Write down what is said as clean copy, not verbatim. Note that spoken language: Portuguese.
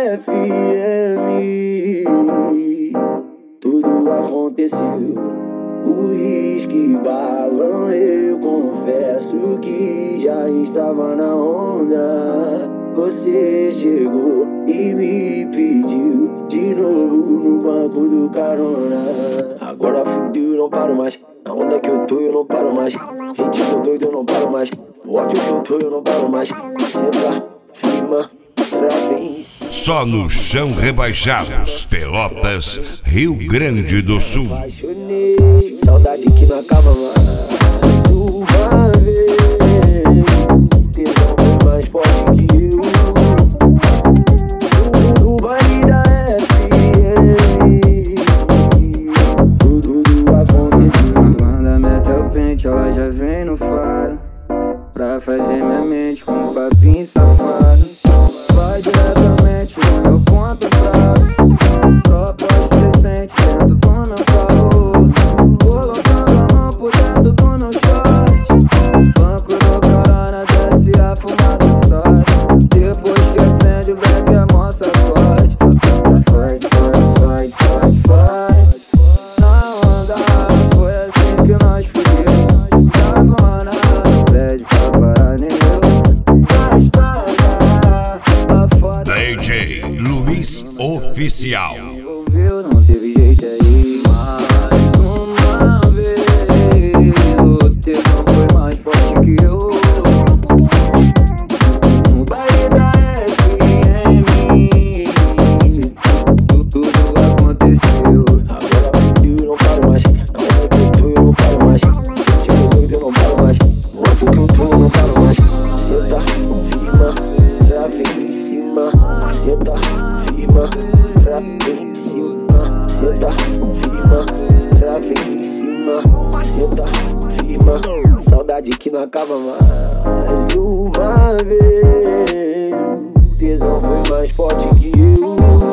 FM. Tudo aconteceu. Uísque, balão, eu confesso que já estava na onda. Você chegou e me pediu de novo no banco do carona. Agora fudeu, eu não paro mais. Na onda que eu tô, eu não paro mais. Ritmo doido, eu não paro mais. No ódio que eu tô, eu não paro mais. Senta, firma, trava em cima. Só no chão rebaixados, Pelotas, Rio Grande do Sul. Apaixonei, saudade que não acaba mais. Uma vez, tesão foi mais forte que eu. No baile da FM, tudo aconteceu. Quando mete o pente, ela já vem no faro pra fazer minha mente com um papinho safado. Vai diretamente no meu ponto fraco. Tropa decente dentro do meu carro, colocando a mão por dentro do meu short. Banco no carona, desce a fumaça sai. Depois que acende o black, a moça forte. Fight, fight, fight, fight. Na onda, foi assim que nós fudeu. Cabana, não pede pra parar nem eu. Na estrada, a foda DJ Luiz Oficial. me envolveu, não teve jeito aí. Mais uma vez, o tesão foi mais forte que eu. No baile da FM, tudo aconteceu. Agora fudeu, eu não paro mais. Na onda que eu tô, eu não paro mais. Ritmo doido, eu não paro mais. No ódio que eu tô, eu não paro mais. Senta, firma, trava em cima. Senta, firma, trava em cima. Senta, firma, trava em cima. Senta, firma, saudade que não acaba mais. Uma vez, o tesão foi mais forte que eu.